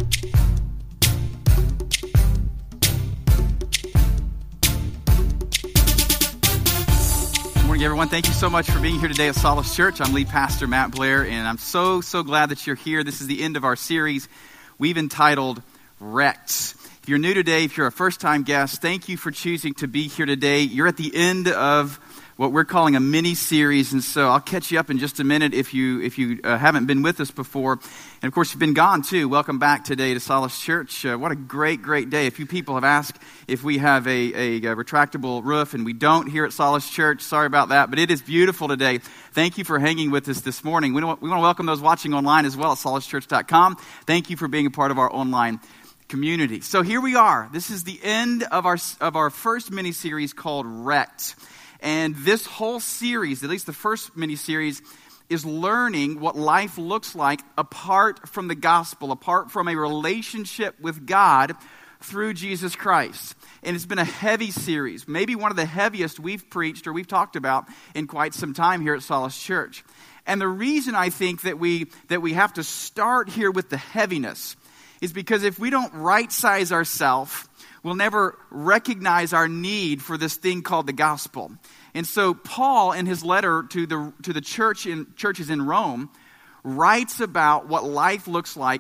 Everyone, thank you so much for being here today at Solace Church. I'm lead pastor Matt Blair, and I'm so glad that you're here. This is the end of our series we've entitled Wrecked. If you're new today, if you're a first-time guest, thank you for choosing to be here today. You're at the end of what we're calling a mini-series, and so I'll catch you up in just a minute if you haven't been with us before. And of course, you've been gone too. Welcome back today to Solace Church. What a great day. A few people have asked if we have a retractable roof, and we don't here at Solace Church. Sorry about that, but it is beautiful today. Thank you for hanging with us this morning. We want to welcome those watching online as well at solacechurch.com. Thank you for being a part of our online community. So here we are. This is the end of our first mini-series called Wrecked. And this whole series, at least the first mini-series, is learning what life looks like apart from the gospel, apart from a relationship with God through Jesus Christ. And it's been a heavy series, maybe one of the heaviest we've preached or we've talked about in quite some time here at Solace Church. And the reason I think that we have to start here with the heaviness is because if we don't right-size ourselves, we'll never recognize our need for this thing called the gospel. And so Paul, in his letter to the churches in Rome, writes about what life looks like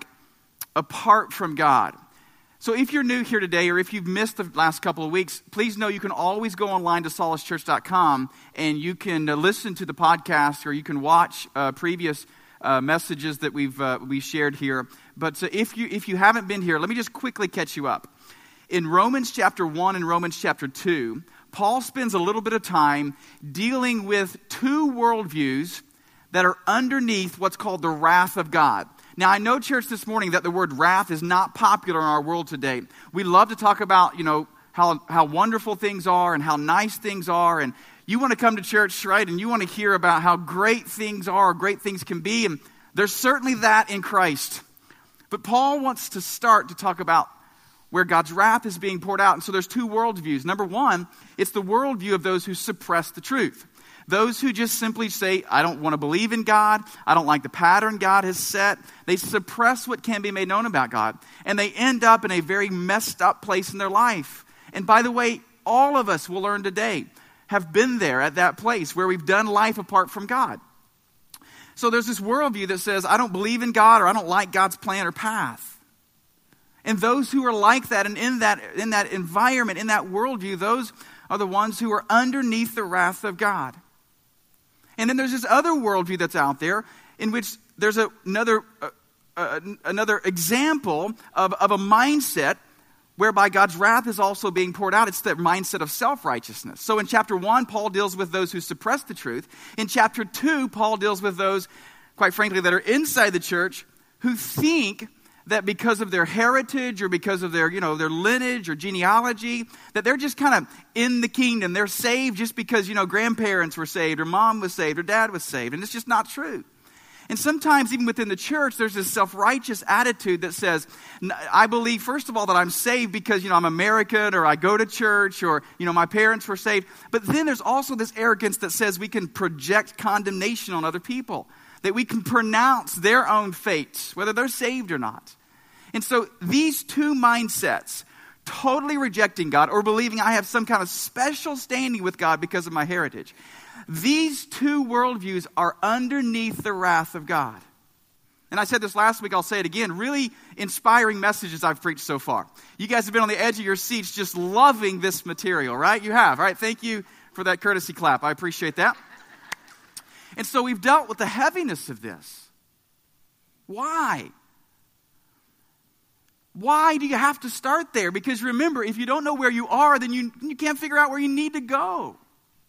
apart from God. So if you're new here today, or if you've missed the last couple of weeks, please know you can always go online to solacechurch.com and you can listen to the podcast, or you can watch previous messages that we've shared here. But if you haven't been here, let me just quickly catch you up. In Romans chapter 1 and Romans chapter 2, Paul spends a little bit of time dealing with two worldviews that are underneath what's called the wrath of God. Now, I know, church, this morning that the word wrath is not popular in our world today. We love to talk about, how wonderful things are and how nice things are, and you want to come to church, right, and you want to hear about how great things are, great things can be, and there's certainly that in Christ. But Paul wants to start to talk about where God's wrath is being poured out. And so there's two worldviews. Number one, it's the worldview of those who suppress the truth. Those who just simply say, I don't want to believe in God. I don't like the pattern God has set. They suppress what can be made known about God. And they end up in a very messed up place in their life. And by the way, all of us will learn today have been there at that place where we've done life apart from God. So there's this worldview that says, I don't believe in God, or I don't like God's plan or path. And those who are like that and in that environment, in that worldview, those are the ones who are underneath the wrath of God. And then there's this other worldview that's out there in which there's another example of a mindset whereby God's wrath is also being poured out. It's the mindset of self-righteousness. So in chapter 1, Paul deals with those who suppress the truth. In chapter 2, Paul deals with those, quite frankly, that are inside the church who think that because of their heritage or because of their lineage or genealogy, that they're just kind of in the kingdom. They're saved just because, grandparents were saved or mom was saved or dad was saved. And it's just not true. And sometimes even within the church, there's this self-righteous attitude that says, I believe, first of all, that I'm saved because, I'm American, or I go to church, or, my parents were saved. But then there's also this arrogance that says we can project condemnation on other people, that we can pronounce their own fate, whether they're saved or not. And so these two mindsets, totally rejecting God or believing I have some kind of special standing with God because of my heritage, these two worldviews are underneath the wrath of God. And I said this last week, I'll say it again, really inspiring messages I've preached so far. You guys have been on the edge of your seats just loving this material, right? You have, right? Thank you for that courtesy clap. I appreciate that. And so we've dealt with the heaviness of this. Why? Why do you have to start there? Because remember, if you don't know where you are, then you can't figure out where you need to go.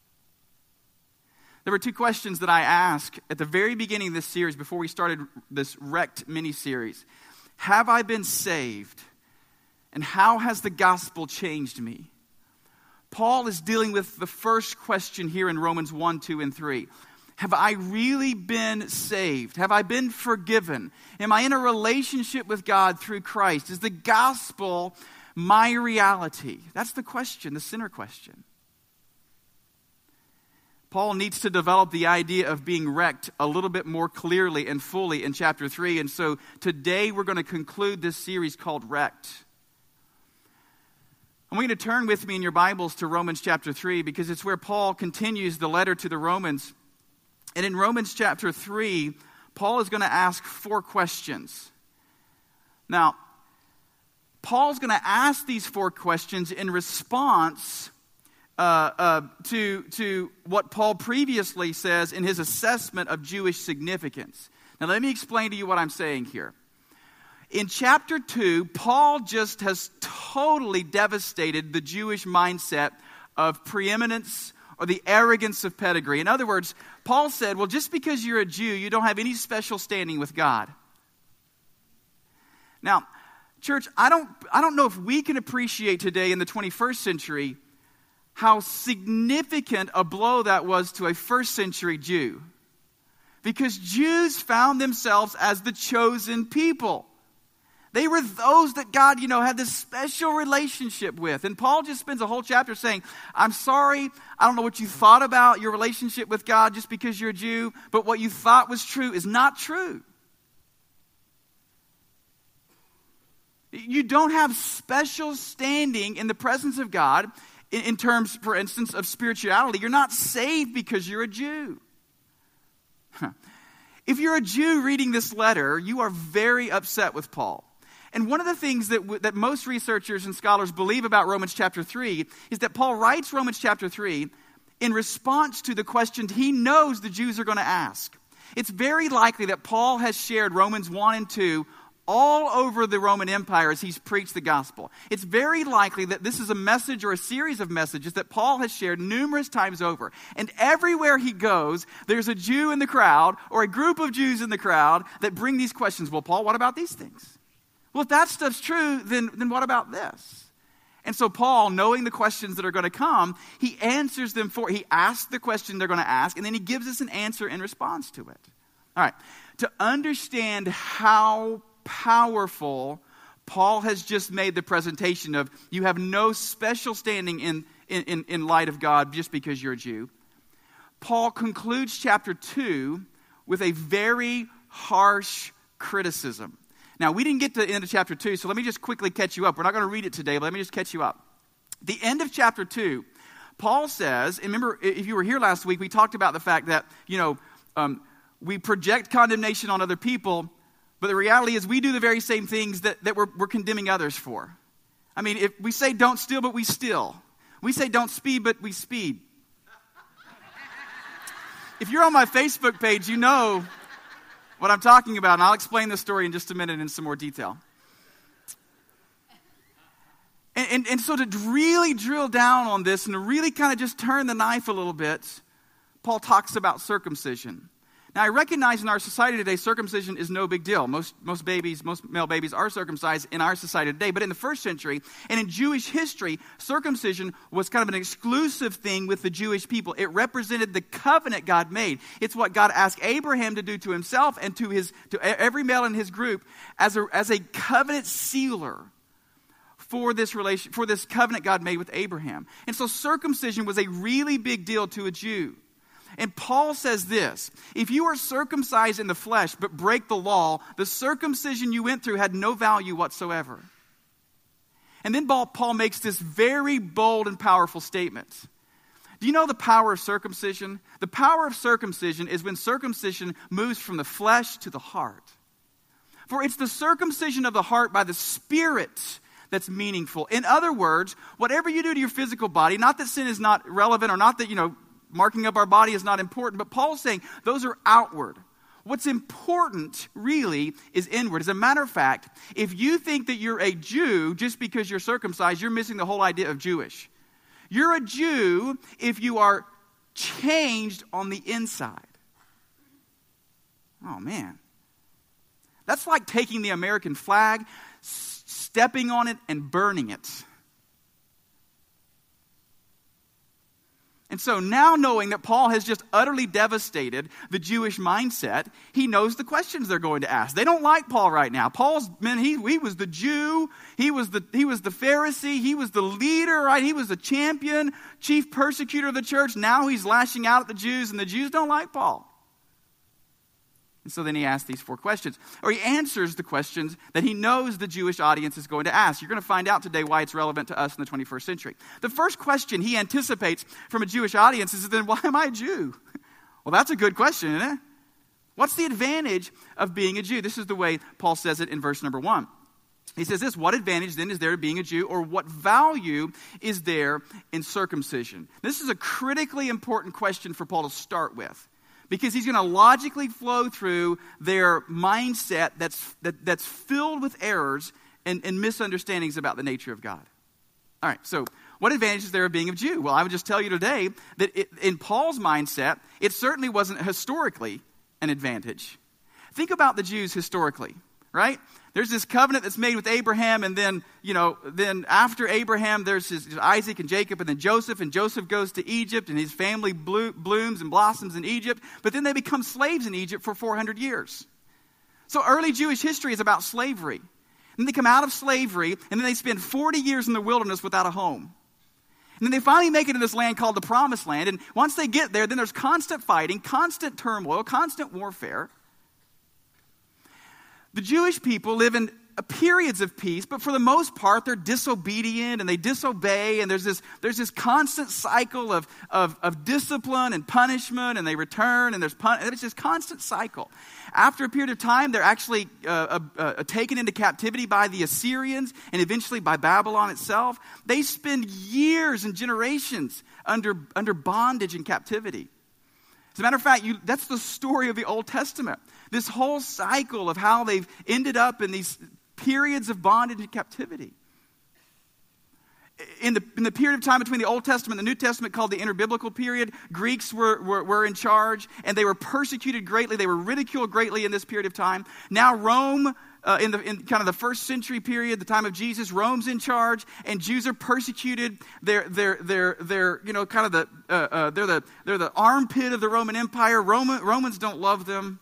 There were two questions that I asked at the very beginning of this series before we started this Wrecked mini-series. Have I been saved? And how has the gospel changed me? Paul is dealing with the first question here in Romans 1, 2, and 3. Have I really been saved? Have I been forgiven? Am I in a relationship with God through Christ? Is the gospel my reality? That's the question, the sinner question. Paul needs to develop the idea of being wrecked a little bit more clearly and fully in chapter 3. And so today we're going to conclude this series called Wrecked. I want you to turn with me in your Bibles to Romans chapter 3 because it's where Paul continues the letter to the Romans. And in Romans chapter 3, Paul is going to ask 4 questions. Now, Paul's going to ask these 4 questions in response to what Paul previously says in his assessment of Jewish significance. Now, let me explain to you what I'm saying here. In chapter 2, Paul just has totally devastated the Jewish mindset of preeminence or the arrogance of pedigree. In other words, Paul said, well, just because you're a Jew, you don't have any special standing with God. Now, church, I don't know if we can appreciate today in the 21st century how significant a blow that was to a first century Jew. Because Jews found themselves as the chosen people. They were those that God, had this special relationship with. And Paul just spends a whole chapter saying, I'm sorry, I don't know what you thought about your relationship with God just because you're a Jew, but what you thought was true is not true. You don't have special standing in the presence of God in terms, for instance, of spirituality. You're not saved because you're a Jew. If you're a Jew reading this letter, you are very upset with Paul. And one of the things that most researchers and scholars believe about Romans chapter 3 is that Paul writes Romans chapter 3 in response to the questions he knows the Jews are going to ask. It's very likely that Paul has shared Romans 1 and 2 all over the Roman Empire as he's preached the gospel. It's very likely that this is a message or a series of messages that Paul has shared numerous times over. And everywhere he goes, there's a Jew in the crowd or a group of Jews in the crowd that bring these questions. Well, Paul, what about these things? Well, if that stuff's true, then what about this? And so Paul, knowing the questions that are going to come, he answers them he asks the question they're going to ask, and then he gives us an answer in response to it. All right, to understand how powerful Paul has just made the presentation of you have no special standing in light of God just because you're a Jew, Paul concludes chapter 2 with a very harsh criticism. Now, we didn't get to the end of chapter 2, so let me just quickly catch you up. We're not going to read it today, but let me just catch you up. The end of chapter 2, Paul says, and remember, if you were here last week, we talked about the fact that, we project condemnation on other people, but the reality is we do the very same things that we're condemning others for. I mean, if we say don't steal, but we steal. We say don't speed, but we speed. If you're on my Facebook page, you know what I'm talking about, and I'll explain the story in just a minute in some more detail. And so to really drill down on this and to really kind of just turn the knife a little bit, Paul talks about circumcision. Now, I recognize in our society today, circumcision is no big deal. Most male babies are circumcised in our society today. But in the first century and in Jewish history, circumcision was kind of an exclusive thing with the Jewish people. It represented the covenant God made. It's what God asked Abraham to do to himself and to every male in his group as a covenant sealer for this covenant God made with Abraham. And so circumcision was a really big deal to a Jew. And Paul says this, if you are circumcised in the flesh but break the law, the circumcision you went through had no value whatsoever. And then Paul makes this very bold and powerful statement. Do you know the power of circumcision? The power of circumcision is when circumcision moves from the flesh to the heart. For it's the circumcision of the heart by the Spirit that's meaningful. In other words, whatever you do to your physical body, not that sin is not relevant or not that, marking up our body is not important, but Paul's saying those are outward. What's important really is inward. As a matter of fact, if you think that you're a Jew just because you're circumcised, you're missing the whole idea of Jewish. You're a Jew if you are changed on the inside. Oh man. That's like taking the American flag, stepping on it, and burning it. And so now, knowing that Paul has just utterly devastated the Jewish mindset, he knows the questions they're going to ask. They don't like Paul right now. Paul's, man, he was the Jew, he was the Pharisee, he was the leader, right? He was the champion, chief persecutor of the church. Now he's lashing out at the Jews, and the Jews don't like Paul. And so then he asks these 4 questions. Or he answers the questions that he knows the Jewish audience is going to ask. You're going to find out today why it's relevant to us in the 21st century. The first question he anticipates from a Jewish audience is, then why am I a Jew? Well, that's a good question, isn't it? What's the advantage of being a Jew? This is the way Paul says it in verse number 1. He says this: what advantage then is there to being a Jew, or what value is there in circumcision? This is a critically important question for Paul to start with, because he's going to logically flow through their mindset that's filled with errors and misunderstandings about the nature of God. All right, so what advantage is there of being a Jew? Well, I would just tell you today that in Paul's mindset, it certainly wasn't historically an advantage. Think about the Jews historically, right? There's this covenant that's made with Abraham, and then after Abraham, there's Isaac and Jacob, and then Joseph, and Joseph goes to Egypt, and his family blooms and blossoms in Egypt, but then they become slaves in Egypt for 400 years. So early Jewish history is about slavery. And they come out of slavery, and then they spend 40 years in the wilderness without a home. And then they finally make it in this land called the Promised Land, and once they get there, then there's constant fighting, constant turmoil, constant warfare. The Jewish people live in periods of peace, but for the most part, they're disobedient and they disobey, and there's this constant cycle of discipline and punishment, and they return, and it's this constant cycle. After a period of time, they're actually taken into captivity by the Assyrians and eventually by Babylon itself. They spend years and generations under bondage and captivity. As a matter of fact, that's the story of the Old Testament. This whole cycle of how they've ended up in these periods of bondage and captivity. In the period of time between the Old Testament and the New Testament, called the interbiblical period, Greeks were in charge, and they were persecuted greatly. They were ridiculed greatly in this period of time. Now Rome, in kind of the first century period, the time of Jesus, Rome's in charge, and Jews are persecuted. They're kind of they're the armpit of the Roman Empire. Romans don't love them.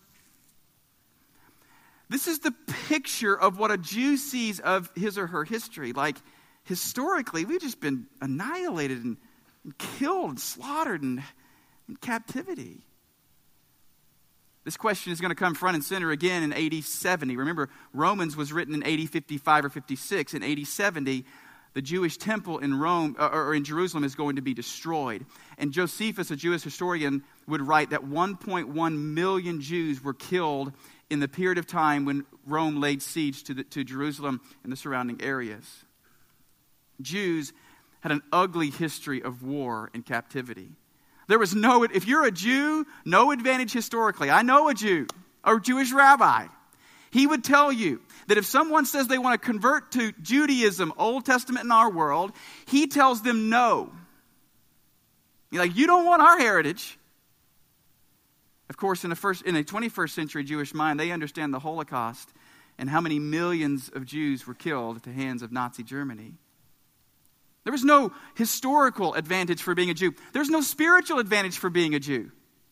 This is the picture of what a Jew sees of his or her history. Like, historically, we've just been annihilated and killed and slaughtered and in captivity. This question is going to come front and center again in AD 70. Remember, Romans was written in AD 55 or 56. In AD 70, the Jewish temple in Rome or in Jerusalem is going to be destroyed. And Josephus, a Jewish historian, would write that 1.1 million Jews were killed in the period of time when Rome laid siege to Jerusalem and the surrounding areas. Jews had an ugly history of war and captivity. There was if you're a Jew, no advantage historically. I know a Jew, a Jewish rabbi. He would tell you that if someone says they want to convert to Judaism, Old Testament in our world, he tells them no. You're like, you don't want our heritage. Of course, in a 21st century Jewish mind, they understand the Holocaust and how many millions of Jews were killed at the hands of Nazi Germany. There was no historical advantage for being a Jew. There's no spiritual advantage for being a Jew.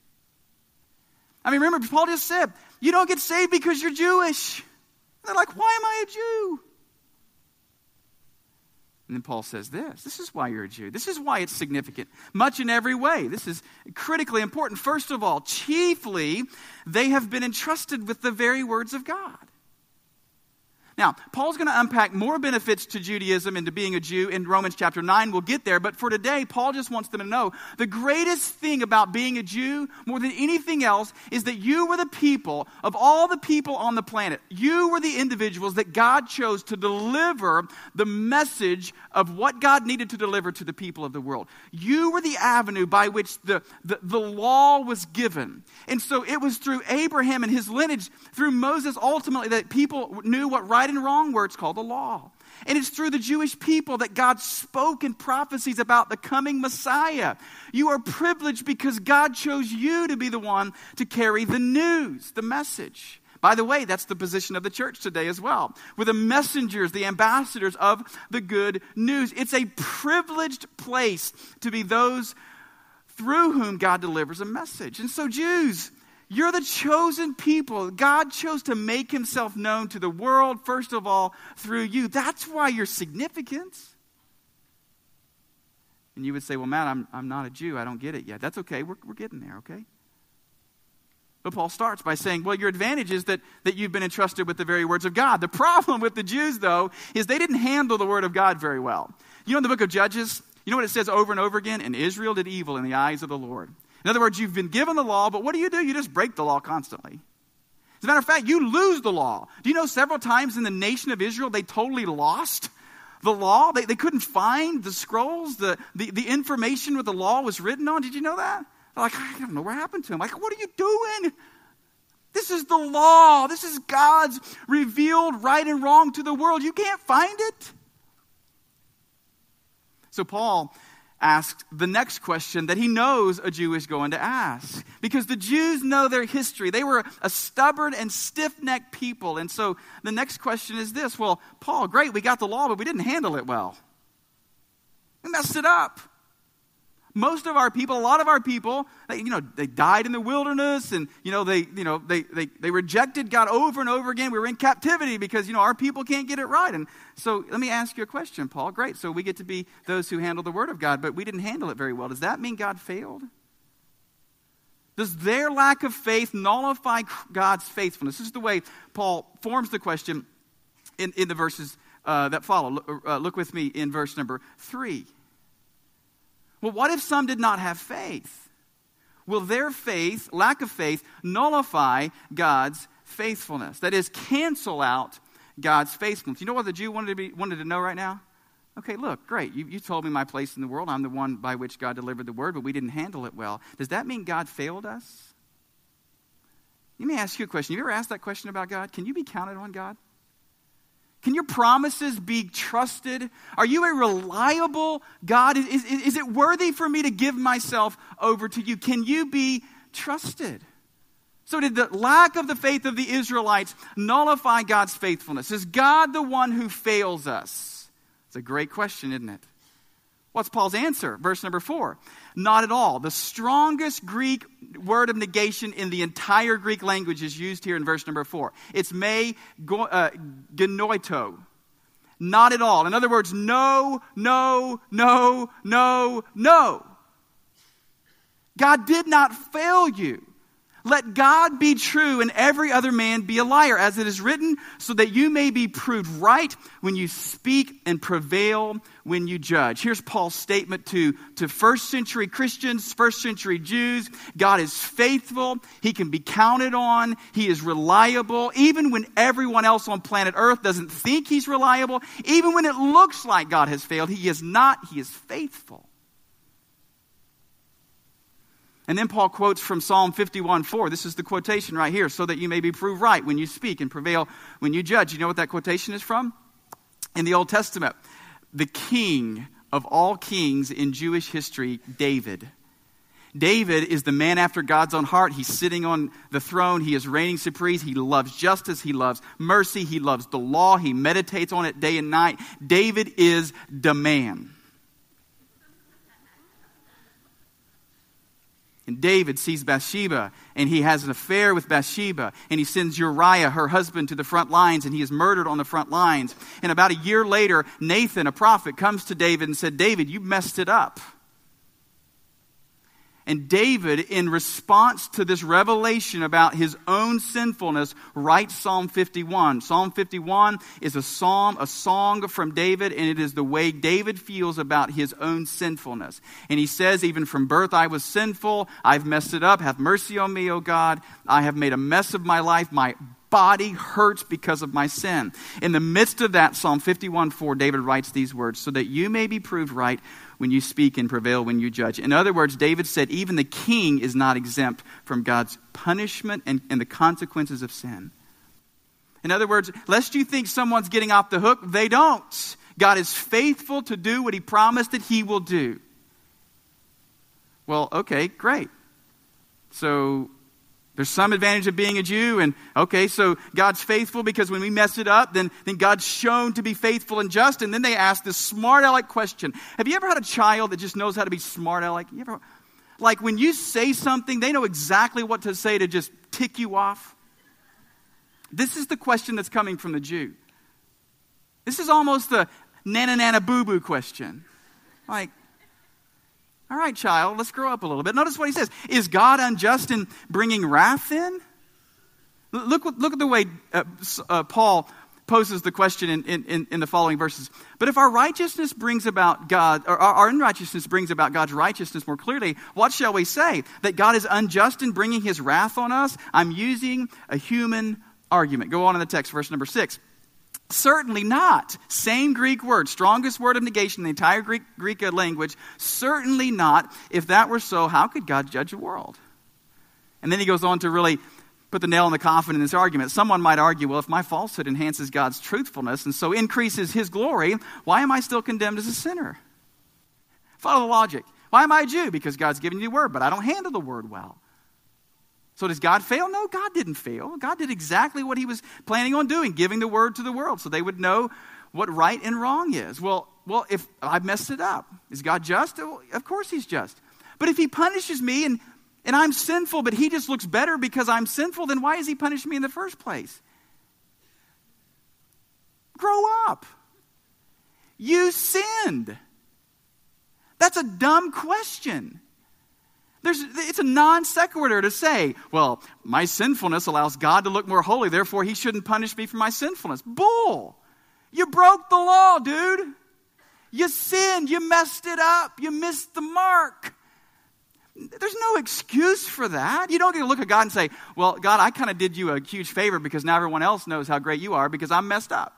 I mean, remember, Paul just said, you don't get saved because you're Jewish. And they're like, why am I a Jew? And then Paul says this is why you're a Jew. This is why it's significant, much in every way. This is critically important. First of all, chiefly, they have been entrusted with the very words of God. Now, Paul's going to unpack more benefits to Judaism and to being a Jew in Romans chapter 9. We'll get there. But for today, Paul just wants them to know the greatest thing about being a Jew, more than anything else, is that you were the people, of all the people on the planet, you were the individuals that God chose to deliver the message of what God needed to deliver to the people of the world. You were the avenue by which the law was given. And so it was through Abraham and his lineage, through Moses ultimately, that people knew what right and wrong were. It's called the law. And it's through the Jewish people that God spoke in prophecies about the coming Messiah. You are privileged because God chose you to be the one to carry the news, the message. By the way, that's the position of the church today as well. We're the messengers, the ambassadors of the good news. It's a privileged place to be those through whom God delivers a message. And so Jews, you're the chosen people. God chose to make himself known to the world, first of all, through you. That's why you're significant. And you would say, well, Matt, I'm not a Jew. I don't get it yet. That's okay. We're getting there, okay? But Paul starts by saying, well, your advantage is that you've been entrusted with the very words of God. The problem with the Jews, though, is they didn't handle the word of God very well. You know, in the book of Judges, you know what it says over and over again? And Israel did evil in the eyes of the Lord. In other words, you've been given the law, but what do? You just break the law constantly. As a matter of fact, you lose the law. Do you know several times in the nation of Israel, they totally lost the law? They couldn't find the scrolls, the information what the law was written on. Did you know that? They're like, I don't know what happened to him. Like, what are you doing? This is the law. This is God's revealed right and wrong to the world. You can't find it. So Paul asks the next question that he knows a Jew is going to ask. Because the Jews know their history. They were a stubborn and stiff-necked people. And so the next question is this. Well, Paul, great, we got the law, but we didn't handle it well. We messed it up. Most of our people, a lot of our people, they died in the wilderness, and they rejected God over and over again. We were in captivity because our people can't get it right. And so let me ask you a question, Paul. Great, so we get to be those who handle the word of God, but we didn't handle it very well. Does that mean God failed? Does their lack of faith nullify God's faithfulness? This is the way Paul forms the question in the verses that follow. Look with me in verse number 3. Well, what if some did not have faith? Will their faith, lack of faith, nullify God's faithfulness? That is, cancel out God's faithfulness. You know what the Jew wanted to know right now? Okay, look, great. You told me my place in the world. I'm the one by which God delivered the word, but we didn't handle it well. Does that mean God failed us? Let me ask you a question. Have you ever asked that question about God? Can you be counted on, God? Can your promises be trusted? Are you a reliable God? Is it worthy for me to give myself over to you? Can you be trusted? So did the lack of the faith of the Israelites nullify God's faithfulness? Is God the one who fails us? It's a great question, isn't it? What's Paul's answer? Verse number 4. Not at all. The strongest Greek word of negation in the entire Greek language is used here in verse number 4. It's me genoito. Not at all. In other words, no, no, no, no, no. God did not fail you. Let God be true and every other man be a liar, as it is written, so that you may be proved right when you speak and prevail when you judge. Here's Paul's statement to first century Christians, first century Jews. God is faithful. He can be counted on. He is reliable. Even when everyone else on planet Earth doesn't think he's reliable, even when it looks like God has failed, he is not. He is faithful. And then Paul quotes from Psalm 51:4. This is the quotation right here. So that you may be proved right when you speak and prevail when you judge. You know what that quotation is from? In the Old Testament. The king of all kings in Jewish history, David. David is the man after God's own heart. He's sitting on the throne. He is reigning supreme. He loves justice. He loves mercy. He loves the law. He meditates on it day and night. David is the man. And David sees Bathsheba, and he has an affair with Bathsheba, and he sends Uriah, her husband, to the front lines, and he is murdered on the front lines. And about a year later, Nathan, a prophet, comes to David and said, David, you messed it up. And David, in response to this revelation about his own sinfulness, writes Psalm 51. Psalm 51 is a song from David, and it is the way David feels about his own sinfulness. And he says, even from birth I was sinful. I've messed it up. Have mercy on me, O God. I have made a mess of my life. My body hurts because of my sin. In the midst of that, Psalm 51:4, David writes these words, so that you may be proved right when you speak and prevail when you judge. In other words, David said even the king is not exempt from God's punishment and the consequences of sin. In other words, lest you think someone's getting off the hook, they don't. God is faithful to do what he promised that he will do. Well, okay, great. So there's some advantage of being a Jew, and okay, so God's faithful because when we mess it up, then God's shown to be faithful and just, and then they ask this smart aleck question. Have you ever had a child that just knows how to be smart aleck? Like when you say something, they know exactly what to say to just tick you off. This is the question that's coming from the Jew. This is almost the nana nana boo boo question. Like, all right, child, let's grow up a little bit. Notice what he says. Is God unjust in bringing wrath in? Look at the way Paul poses the question in the following verses. But if our righteousness brings about God, or our unrighteousness brings about God's righteousness more clearly, what shall we say? That God is unjust in bringing his wrath on us? I'm using a human argument. Go on in the text, verse number 6. Certainly not. Same Greek word, strongest word of negation in the entire Greek language. Certainly not. If that were so, how could God judge the world? And then he goes on to really put the nail in the coffin in this argument. Someone might argue, well, if my falsehood enhances God's truthfulness and so increases his glory, why am I still condemned as a sinner? Follow the logic. Why am I a Jew? Because God's given you the word, but I don't handle the word well. So does God fail? No, God didn't fail. God did exactly what he was planning on doing, giving the word to the world so they would know what right and wrong is. Well, if I've messed it up, is God just? Well, of course he's just. But if he punishes me and I'm sinful, but he just looks better because I'm sinful, then why is he punishing me in the first place? Grow up. You sinned. That's a dumb question. It's a non sequitur to say, well, my sinfulness allows God to look more holy, therefore he shouldn't punish me for my sinfulness. Bull! You broke the law, dude. You sinned. You messed it up. You missed the mark. There's no excuse for that. You don't get to look at God and say, well, God, I kind of did you a huge favor because now everyone else knows how great you are because I'm messed up.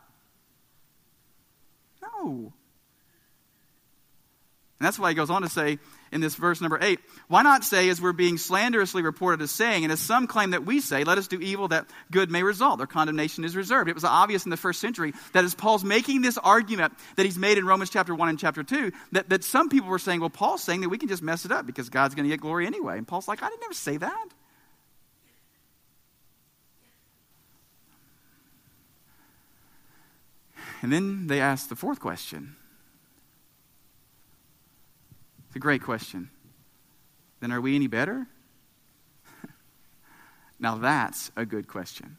No. And that's why he goes on to say in this verse number 8, why not say, as we're being slanderously reported as saying, and as some claim that we say, let us do evil that good may result. Their condemnation is reserved. It was obvious in the first century that as Paul's making this argument that he's made in Romans chapter 1 and chapter 2, that some people were saying, well, Paul's saying that we can just mess it up because God's going to get glory anyway. And Paul's like, I didn't ever say that. And then they asked the fourth question. It's a great question. Then are we any better? Now that's a good question.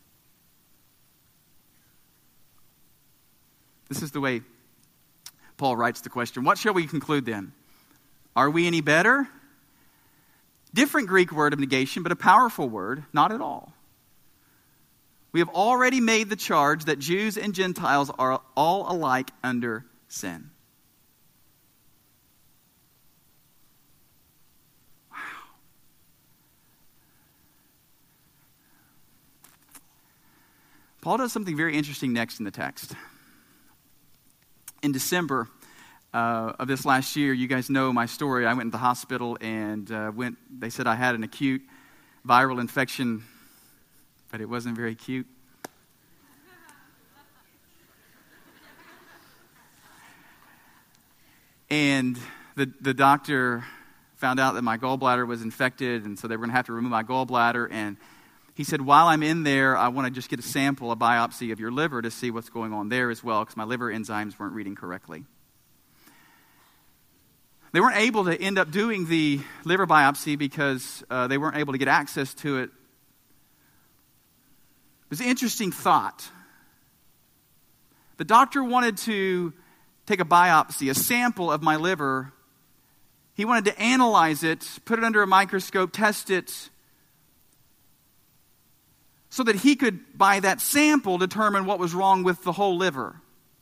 This is the way Paul writes the question. What shall we conclude then? Are we any better? Different Greek word of negation, but a powerful word. Not at all. We have already made the charge that Jews and Gentiles are all alike under sin. Paul does something very interesting next in the text. In December of this last year, you guys know my story. I went to the hospital and they said I had an acute viral infection, but it wasn't very cute. And the doctor found out that my gallbladder was infected, and so they were going to have to remove my gallbladder. And he said, while I'm in there, I want to just get a sample, a biopsy of your liver to see what's going on there as well, because my liver enzymes weren't reading correctly. They weren't able to end up doing the liver biopsy because they weren't able to get access to it. It was an interesting thought. The doctor wanted to take a biopsy, a sample of my liver. He wanted to analyze it, put it under a microscope, test it, so that he could, by that sample, determine what was wrong with the whole liver.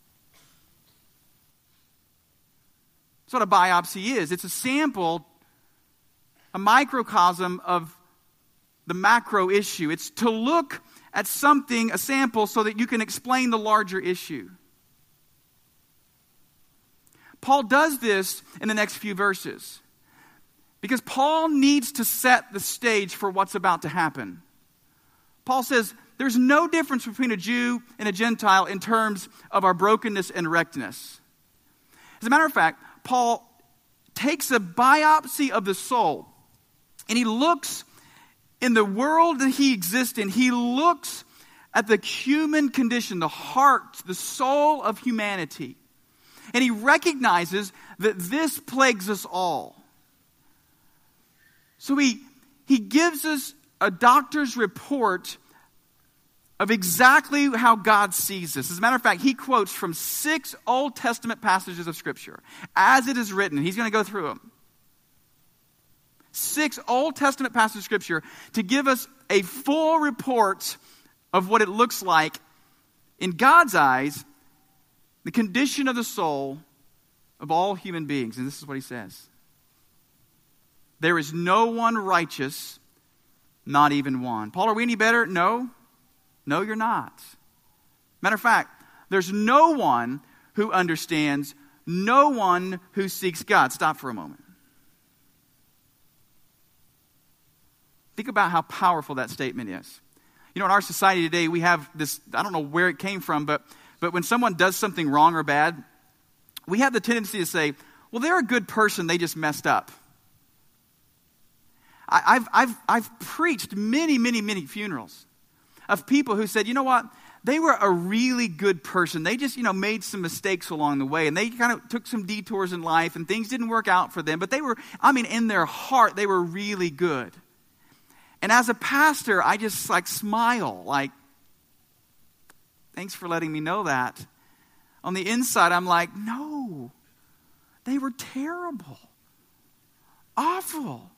That's what a biopsy is. It's a sample, a microcosm of the macro issue. It's to look at something, a sample, so that you can explain the larger issue. Paul does this in the next few verses because Paul needs to set the stage for what's about to happen. Paul says there's no difference between a Jew and a Gentile in terms of our brokenness and wreckedness. As a matter of fact, Paul takes a biopsy of the soul and he looks in the world that he exists in. He looks at the human condition, the heart, the soul of humanity. And he recognizes that this plagues us all. So he gives us a doctor's report of exactly how God sees this. As a matter of fact, he quotes from 6 Old Testament passages of Scripture, as it is written. He's going to go through them. 6 Old Testament passages of Scripture to give us a full report of what it looks like, in God's eyes, the condition of the soul of all human beings. And this is what he says. There is no one righteous, not even one. Paul, are we any better? No. No, you're not. Matter of fact, there's no one who understands, no one who seeks God. Stop for a moment. Think about how powerful that statement is. You know, in our society today, we have this, I don't know where it came from, but when someone does something wrong or bad, we have the tendency to say, well, they're a good person, they just messed up. I've preached many funerals of people who said, you know what, they were a really good person. They just, made some mistakes along the way, and they kind of took some detours in life, and things didn't work out for them, but they were, in their heart, they were really good. And as a pastor, I just smile, thanks for letting me know that. On the inside, I'm like, no, they were terrible, awful.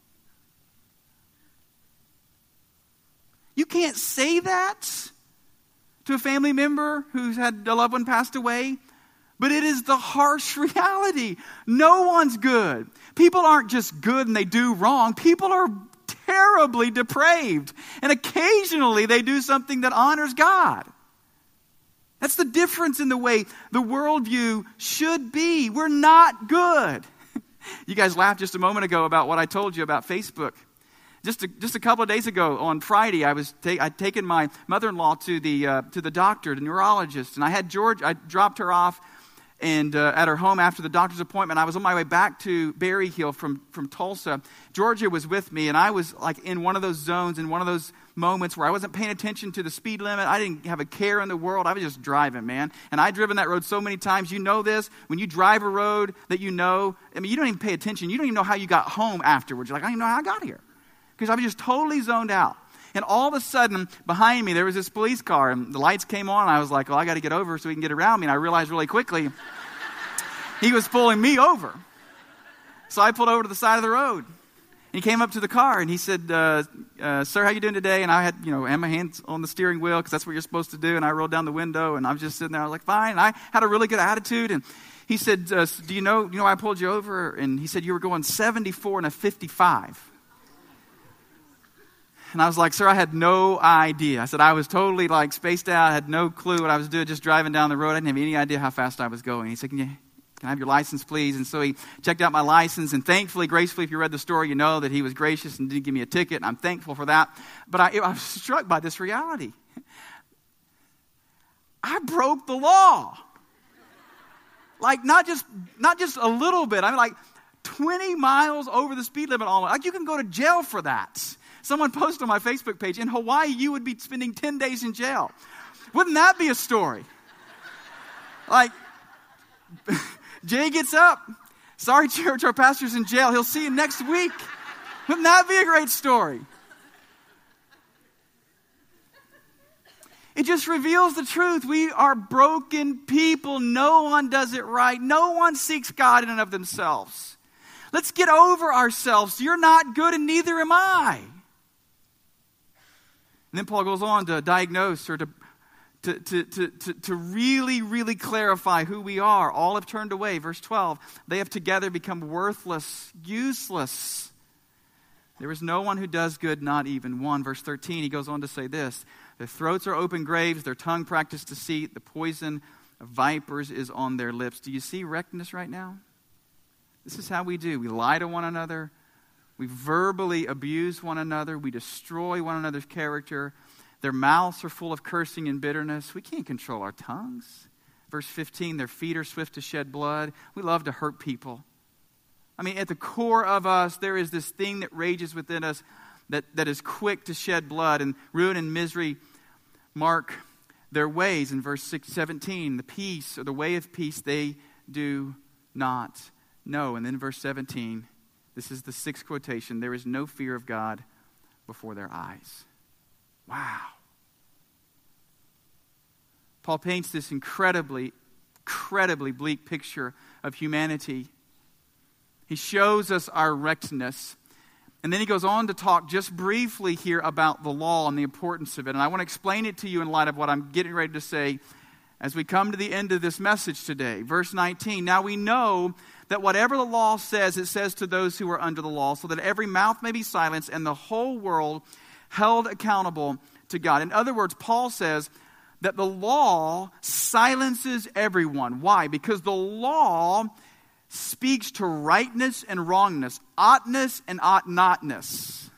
You can't say that to a family member who's had a loved one passed away, but it is the harsh reality. No one's good. People aren't just good and they do wrong. People are terribly depraved, and occasionally they do something that honors God. That's the difference in the way the worldview should be. We're not good. You guys laughed just a moment ago about what I told you about Facebook. Just a couple of days ago on Friday, I'd taken my mother-in-law to the doctor, the neurologist, and I dropped her off and at her home after the doctor's appointment. I was on my way back to Berry Hill from Tulsa. Georgia was with me, and I was in one of those zones, in one of those moments where I wasn't paying attention to the speed limit. I didn't have a care in the world. I was just driving, man. And I'd driven that road so many times. You know this. When you drive a road that you don't even pay attention. You don't even know how you got home afterwards. You're like, I don't even know how I got here. Because I was just totally zoned out. And all of a sudden, behind me, there was this police car, and the lights came on, and I was like, well, I got to get over so he can get around me. And I realized really quickly, he was pulling me over. So I pulled over to the side of the road. And he came up to the car, and he said, sir, how you doing today? And I had, had my hands on the steering wheel, because that's what you're supposed to do. And I rolled down the window, and I was just sitting there. I was like, fine. And I had a really good attitude. And he said, do you know why I pulled you over? And he said, you were going 74 and a 55. And I was like, sir, I had no idea. I said, I was totally spaced out. I had no clue what I was doing, just driving down the road. I didn't have any idea how fast I was going. He said, can I have your license, please? And so he checked out my license. And thankfully, gracefully, if you read the story, you know that he was gracious and didn't give me a ticket. And I'm thankful for that. But I was struck by this reality. I broke the law. Not just a little bit. 20 miles over the speed limit almost. You can go to jail for that. Someone posted on my Facebook page, in Hawaii, you would be spending 10 days in jail. Wouldn't that be a story? Jay gets up. Sorry, church, our pastor's in jail. He'll see you next week. Wouldn't that be a great story? It just reveals the truth. We are broken people. No one does it right. No one seeks God in and of themselves. Let's get over ourselves. You're not good and neither am I. And then Paul goes on to diagnose or to really clarify who we are. All have turned away. Verse 12, they have together become worthless, useless. There is no one who does good, not even one. Verse 13, he goes on to say this, their throats are open graves, their tongue practices deceit, the poison of vipers is on their lips. Do you see wreckedness right now? This is how we do. We lie to one another. We verbally abuse one another. We destroy one another's character. Their mouths are full of cursing and bitterness. We can't control our tongues. Verse 15, their feet are swift to shed blood. We love to hurt people. At the core of us, there is this thing that rages within us that is quick to shed blood, and ruin and misery mark their ways. In verse 17, the peace or the way of peace they do not know. And then verse 17, This is the sixth quotation. There is no fear of God before their eyes. Wow. Paul paints this incredibly bleak picture of humanity. He shows us our wreckedness. And then he goes on to talk just briefly here about the law and the importance of it. And I want to explain it to you in light of what I'm getting ready to say as we come to the end of this message today. Verse 19, now we know that whatever the law says, it says to those who are under the law, so that every mouth may be silenced and the whole world held accountable to God. In other words, Paul says that the law silences everyone. Why? Because the law speaks to rightness and wrongness, oughtness and ought notness.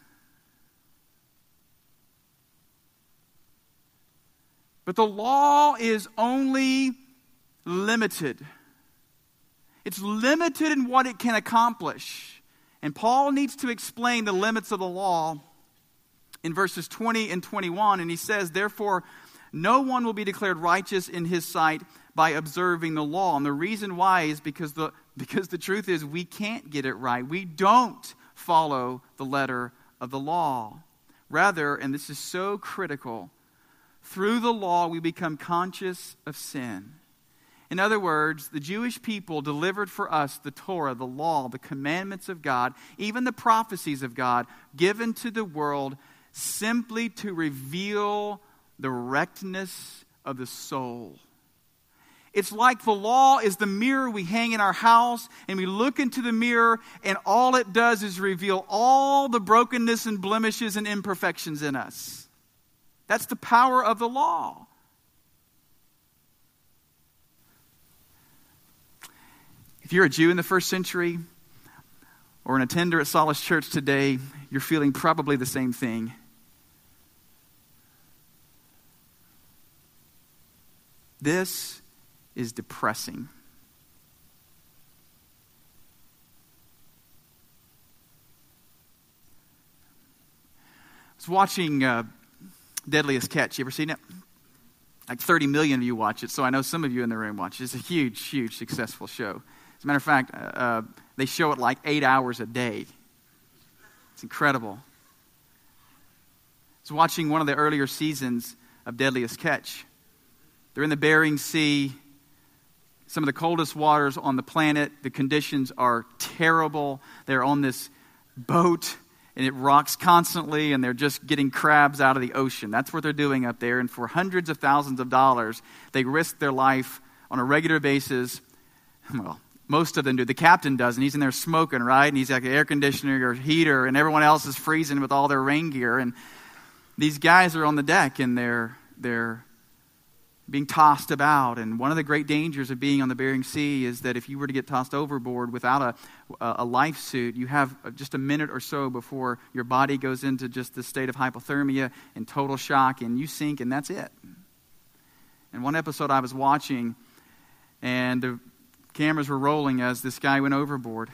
But the law is only limited. It's limited in what it can accomplish. And Paul needs to explain the limits of the law in verses 20 and 21. And he says, therefore, no one will be declared righteous in his sight by observing the law. And the reason why is because the truth is we can't get it right. We don't follow the letter of the law. Rather, and this is so critical, through the law we become conscious of sin. In other words, the Jewish people delivered for us the Torah, the law, the commandments of God, even the prophecies of God, given to the world simply to reveal the wreckedness of the soul. It's like the law is the mirror we hang in our house, and we look into the mirror, and all it does is reveal all the brokenness and blemishes and imperfections in us. That's the power of the law. If you're a Jew in the first century or an attender at Solace Church today, you're feeling probably the same thing. This is depressing. I was watching Deadliest Catch. You ever seen it? Like 30 million of you watch it, so I know some of you in the room watch it. It's a huge, huge successful show. As a matter of fact, they show it like 8 hours a day. It's incredible. I was watching one of the earlier seasons of Deadliest Catch. They're in the Bering Sea, some of the coldest waters on the planet. The conditions are terrible. They're on this boat, and it rocks constantly, and they're just getting crabs out of the ocean. That's what they're doing up there. And for hundreds of thousands of dollars, they risk their life on a regular basis. Well, most of them do. The captain does, and he's in there smoking, right? And he's got the air conditioner or heater, and everyone else is freezing with all their rain gear. And these guys are on the deck, and they're being tossed about. And one of the great dangers of being on the Bering Sea is that if you were to get tossed overboard without a life suit, you have just a minute or so before your body goes into just this state of hypothermia and total shock, and you sink, and that's it. And one episode I was watching, and the cameras were rolling as this guy went overboard.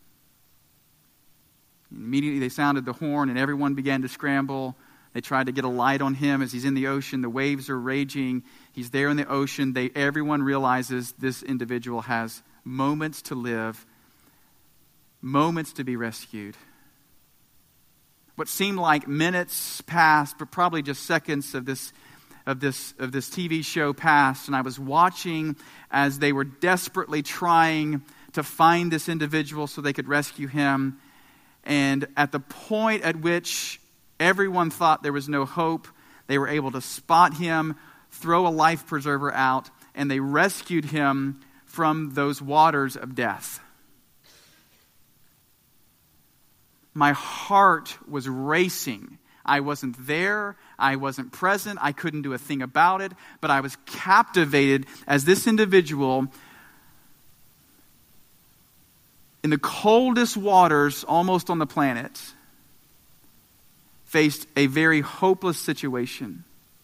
Immediately they sounded the horn, and everyone began to scramble. They tried to get a light on him as he's in the ocean. The waves are raging. He's there in the ocean. Everyone realizes this individual has moments to live, moments to be rescued. What seemed like minutes passed, but probably just seconds of this TV show passed. And I was watching as they were desperately trying to find this individual so they could rescue him. And at the point at which everyone thought there was no hope, they were able to spot him, throw a life preserver out, and they rescued him from those waters of death. My heart was racing. I wasn't there. I wasn't present. I couldn't do a thing about it. But I was captivated as this individual, in the coldest waters almost on the planet, faced a very hopeless situation.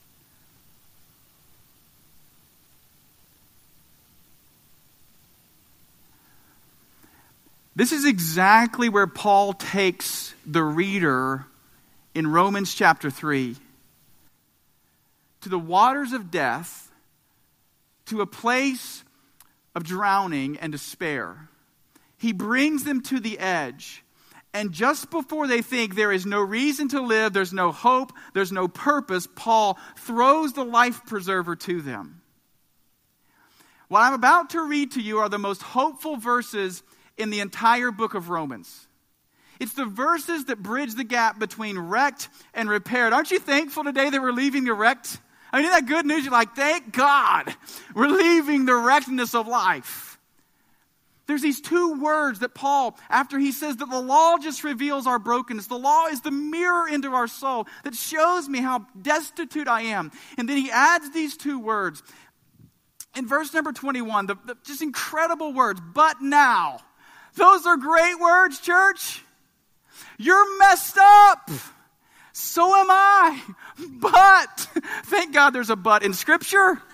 This is exactly where Paul takes the reader in Romans chapter 3. To the waters of death, to a place of drowning and despair. He brings them to the edge. And just before they think there is no reason to live, there's no hope, there's no purpose, Paul throws the life preserver to them. What I'm about to read to you are the most hopeful verses in the entire book of Romans. It's the verses that bridge the gap between wrecked and repaired. Aren't you thankful today that we're leaving the wrecked? I mean, isn't that good news? You're like, thank God we're leaving the wreckedness of life. There's these two words that Paul, after he says that the law just reveals our brokenness, the law is the mirror into our soul that shows me how destitute I am. And then he adds these two words. In verse number 21, the just incredible words, but now. Those are great words, church. You're messed up. So am I. But, thank God there's a but in Scripture.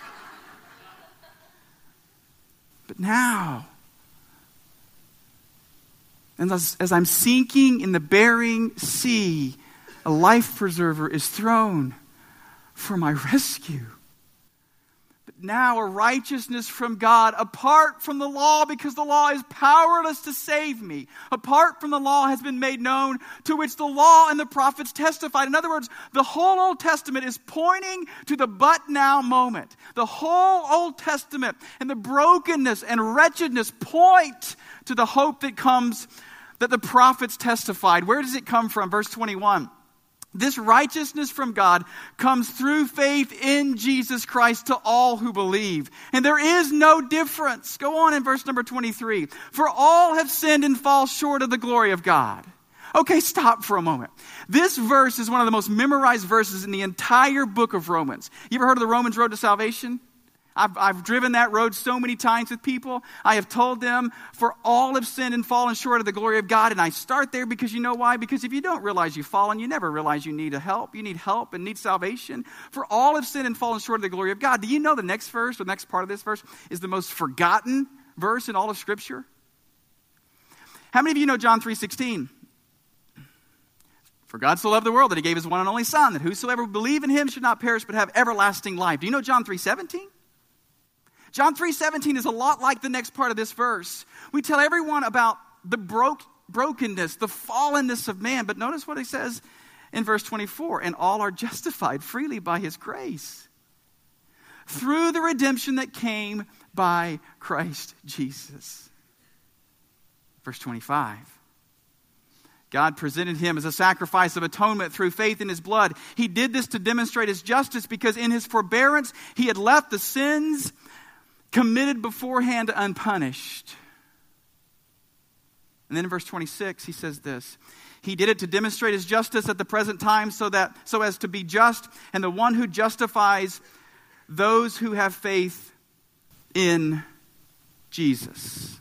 But now, and as I'm sinking in the Bering Sea, a life preserver is thrown for my rescue. But now a righteousness from God apart from the law, because the law is powerless to save me. Apart from the law has been made known, to which the law and the prophets testified. In other words, the whole Old Testament is pointing to the but now moment. The whole Old Testament and the brokenness and wretchedness point to the hope that comes, that the prophets testified. Where does it come from? Verse 21. This righteousness from God comes through faith in Jesus Christ to all who believe. And there is no difference. Go on in verse number 23. For all have sinned and fall short of the glory of God. Okay, stop for a moment. This verse is one of the most memorized verses in the entire book of Romans. You ever heard of the Romans road to salvation? I've driven that road so many times with people. I have told them, for all have sinned and fallen short of the glory of God. And I start there because you know why? Because if you don't realize you've fallen, you never realize you need help. You need help and need salvation. For all have sinned and fallen short of the glory of God. Do you know the next verse, the next part of this verse, is the most forgotten verse in all of Scripture? How many of you know John 3:16? For God so loved the world that he gave his one and only Son, that whosoever would believe in him should not perish but have everlasting life. Do you know John 3:17? John 3:17 is a lot like the next part of this verse. We tell everyone about the brokenness, the fallenness of man. But notice what he says in verse 24. And all are justified freely by his grace, through the redemption that came by Christ Jesus. Verse 25. God presented him as a sacrifice of atonement through faith in his blood. He did this to demonstrate his justice, because in his forbearance he had left the sins committed beforehand unpunished. And then in verse 26, he says this. He did it to demonstrate his justice at the present time, so as to be just, and the one who justifies those who have faith in Jesus.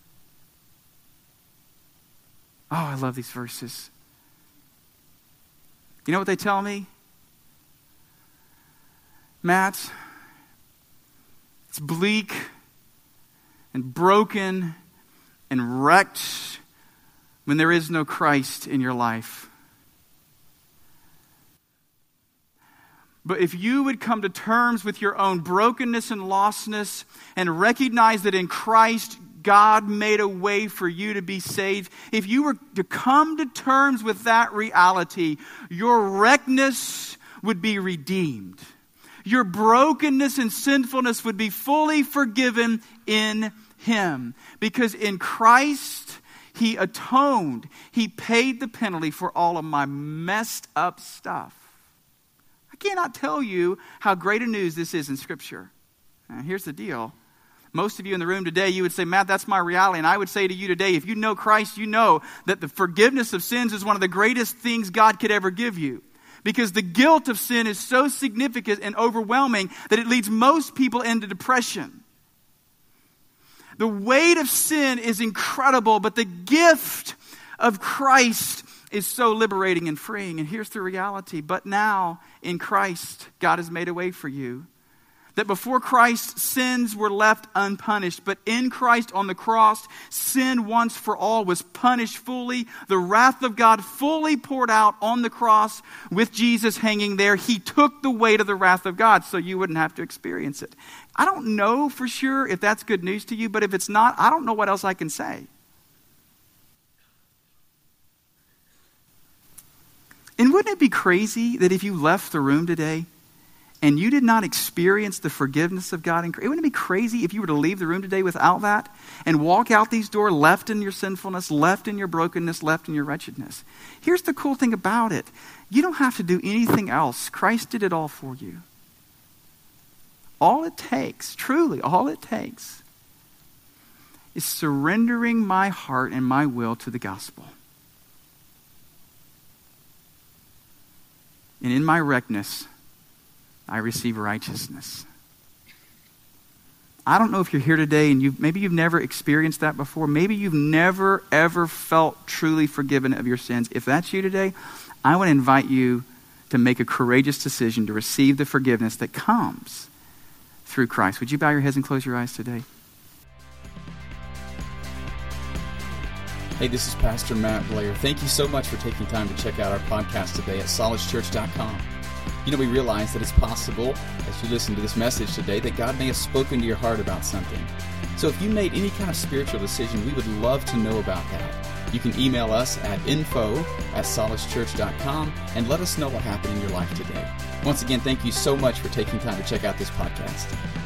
Oh, I love these verses. You know what they tell me? Matt, it's bleak and broken and wrecked when there is no Christ in your life. But if you would come to terms with your own brokenness and lostness and recognize that in Christ God made a way for you to be saved, if you were to come to terms with that reality, your wreckedness would be redeemed. Your brokenness and sinfulness would be fully forgiven in him. Because in Christ, he atoned. He paid the penalty for all of my messed up stuff. I cannot tell you how great a news this is in Scripture. Now, here's the deal. Most of you in the room today, you would say, Matt, that's my reality. And I would say to you today, if you know Christ, you know that the forgiveness of sins is one of the greatest things God could ever give you. Because the guilt of sin is so significant and overwhelming that it leads most people into depression. The weight of sin is incredible, but the gift of Christ is so liberating and freeing. And here's the reality. But now, in Christ, God has made a way for you. That before Christ, sins were left unpunished. But in Christ on the cross, sin once for all was punished fully. The wrath of God fully poured out on the cross with Jesus hanging there. He took the weight of the wrath of God so you wouldn't have to experience it. I don't know for sure if that's good news to you, but if it's not, I don't know what else I can say. And wouldn't it be crazy that if you left the room today and you did not experience the forgiveness of God, wouldn't it be crazy if you were to leave the room today without that and walk out these doors left in your sinfulness, left in your brokenness, left in your wretchedness? Here's the cool thing about it. You don't have to do anything else. Christ did it all for you. All it takes, truly, all it takes is surrendering my heart and my will to the gospel. And in my wreckness, I receive righteousness. I don't know if you're here today and maybe you've never experienced that before. Maybe you've never, ever felt truly forgiven of your sins. If that's you today, I want to invite you to make a courageous decision to receive the forgiveness that comes through Christ. Would you bow your heads and close your eyes today? Hey, this is Pastor Matt Blair. Thank you so much for taking time to check out our podcast today at solacechurch.com. You know, we realize that it's possible, as you listen to this message today, that God may have spoken to your heart about something. So if you made any kind of spiritual decision, we would love to know about that. You can email us at info@solacechurch.com and let us know what happened in your life today. Once again, thank you so much for taking time to check out this podcast.